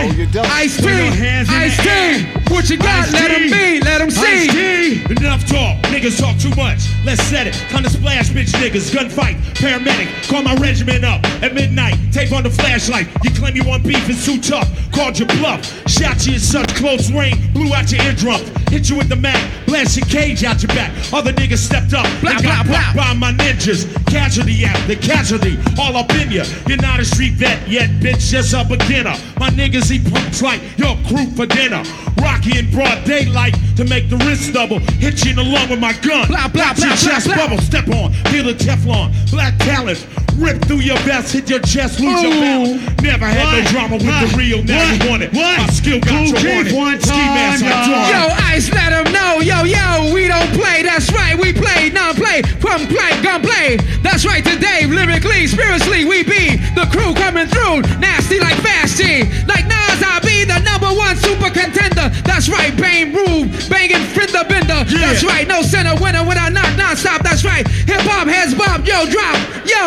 you don't. Ice-T, what you got? Let them be, let them see. Ice-T. Enough talk, niggas talk too much. Let's set it. Time to splash, bitch niggas. Gunfight, paramedic. Call my regiment up at midnight. Tape on the flashlight. You claim you want beef, it's too tough. Called your bluff. Shot you in such close range. Blew out your eardrum. Hit you with the Mac. Blast your cage out your back. Other niggas stepped up. They got blocked by my ninjas. Casualty after casualty. All up in ya. You're not a street vet yet, bitch. Just a beginner. My niggas eat punks like your crew for dinner. Rocky in broad daylight to make the wrist double. Hit you in the lung with my gun. Watch your chest bubble. Step on. Feel the Teflon. Black talent. Rip through your vest. Hit your chest. Lose your balance. Never had no drama with the real. Now you want it. My skill got you wanted. Ski mask on. Yo, Ice, let them know. Yo, we don't play. That's right. We play. Non-play. From play. Gun play. That's right. Today, lyrically, spiritually, we be the crew coming through. Nasty like Fast G. Like Nas, I be the #1 super contender. That's right. Bane Rube. Banging Fender Bender. Yeah. That's right. No center winner when I knock non-stop